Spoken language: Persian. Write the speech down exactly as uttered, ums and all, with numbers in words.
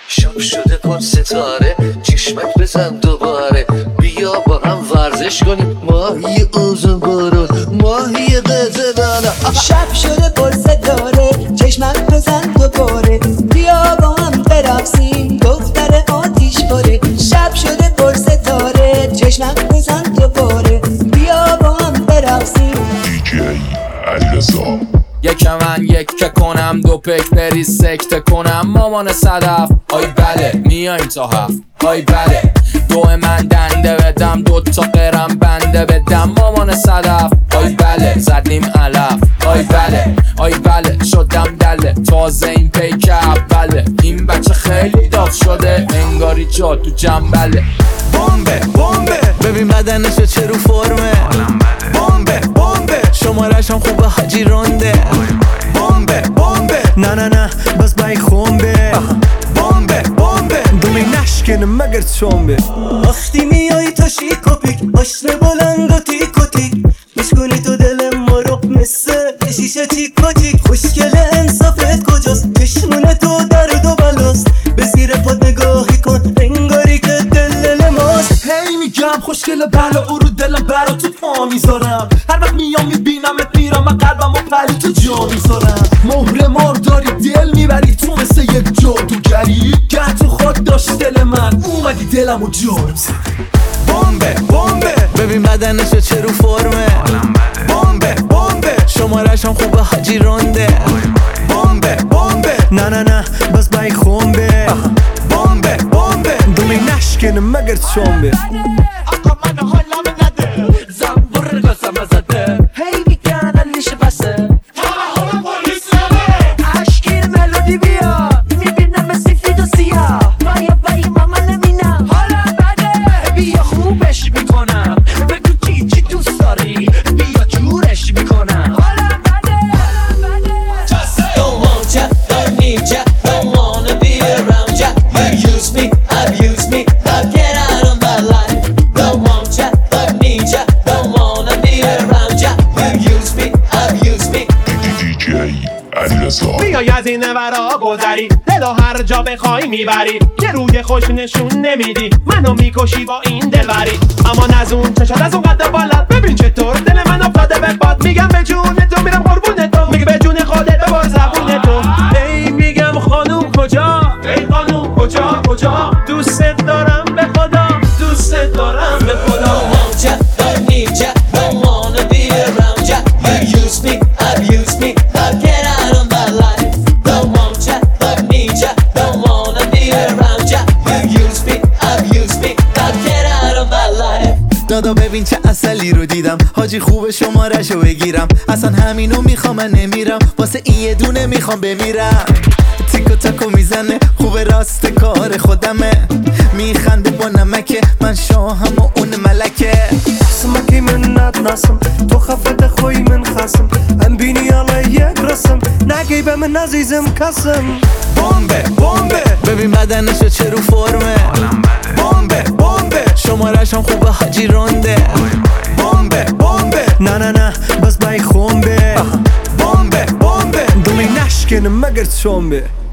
شب شده پر ستاره، چشمک بزن دوباره، بیا با هم ورزش کنیم، ماهی اوزون برون، ماهی قزلانه. شب شده پر ستاره، چشمک بزن دوباره، بیا با هم برقصیم دختر آتیش پاره. شب شده پر ستاره، چشمک بزن دوباره، بیا با هم برقصیم. دیجی علیرضا. یک من یک که کنم، دو پک بری سکته کنم، مامان صدف آی بله میایم تا هفت، آی بله دو من دنده بدم، دو تا قرم بنده بدم، مامان صدف آی بله زدیم علف، آی بله آی بله شدم دله، تازه این پیک اوله، این بچه خیلی داغ شده انگاری جا تو جنبله. بمبه بمبه ببین بدنشو چه رو فرمه، بمبه بمبه شمارش هم خوبه حاجی رونده، بمبه بمبه نه نه نه بس بای خونبه، بمبه بمبه دومی نشکنه مگر چونبه. وقتی میای تا شیک و پیک، آشن بلند و تیک و تیک، میشکنی تو دل ما رو مثل شیشه تیک و تیک. خوشگل انصافت کجاست، چشمونه تو درد و بلاست، به زیر پاد نگاهی کن انگاری که دل ماست. هی میگم خوشگل بلا او رو دلم برا تو پا میذارم، هر وقت میام میبینمت میرم و قلبم و پری تو جا میذارم. مهر مار داری دل میبری تو مثل یک جادوگری، گر تو خود داشت دل من اومدی دلم و جار بمبه بمبه ببین بدنشو چه رو فرمه، بمبه بمبه شمارش هم خوبه حاجی رونده، بمبه بمبه نه نه نه بس بای خونبه، بمبه بمبه دومی نشکنه مگر چونبه. آقا من حالم نده، زنبور گازم زده، هی میگن علیش بسه، همه حالا پلیس نده، اشکیر ملودی بیا، میبینم سفید و سیاه، بایا بایی ماما نمینم، حالا بده بیا خوبش میکنم، بگو چی چی دوست داری بیا جورش میکنم، حالا بده Don't want ya, don't need ya, don't wanna be around ya. You use me, abuse me, now get out of my life. Don't want ya, don't need ya, don't wanna be around ya. You use me, abuse me. دیجی علیرضا. میای از این ورا گذری، دلو هر جا بخوای میبری، یه روی خوش نشون نمیدی، منو میکشی با این دلبری. اما از اون چشات از اون قد بالات، ببین چطور دل من افتاده به باد، میگم به جون تو میرم قربون تو، میگه به جون خودت ببار زبون تو. ای میگم خانوم کجا، ای خانوم کجا کجا، دوست دارم به خدا، دوست دارم به خدا. Don't want ya, don't need ya, don't wanna be around ya. You use me, abuse me, now get out of my life. Don't want ya, don't need ya, don't wanna be around ya. You use me, abuse me, now get out of my life. دادا ببین چه اصلی رو دیدم، حاجی خوب شمارشو بگیرم، اصلا همینو میخوام من نمیرم، واسه این یه دونه میخوام بمیرم. تیکو تاکو میزنه خوب راست کار خودمه، میخنده با نمکه من شاهم و اون ملکه. اسمکی من ندناسم تو خفت خوی من خسم، ام بینی الله یک رسم نگی به من عزیزم کسم. بمبه بمبه ببین بدنشو چه رو فرمه، بمبه بمبه شمارش هم خوبه حاجی رونده، بمبه بمبه نه نه نه بس بای خونبه، بمبه بمبه دومی نشکنه مگر چونبه.